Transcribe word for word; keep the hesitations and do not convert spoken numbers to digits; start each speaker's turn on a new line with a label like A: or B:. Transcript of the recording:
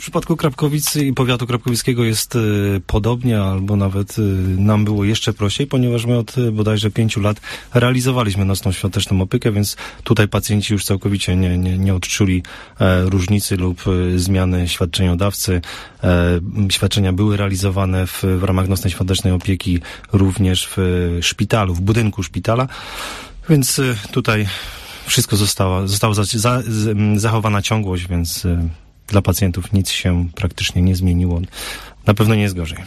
A: W przypadku Krapkowic i powiatu krapkowickiego jest y, podobnie, albo nawet y, nam było jeszcze prościej, ponieważ my od y, bodajże pięciu lat realizowaliśmy nocną świąteczną opiekę, więc tutaj pacjenci już całkowicie nie, nie, nie odczuli e, różnicy lub e, zmiany świadczeniodawcy. E, świadczenia były realizowane w, w ramach nocnej świątecznej opieki również w e, szpitalu, w budynku szpitala, więc e, tutaj wszystko zostało, została za, za, zachowana ciągłość, więc e, dla pacjentów nic się praktycznie nie zmieniło. Na pewno nie jest gorzej.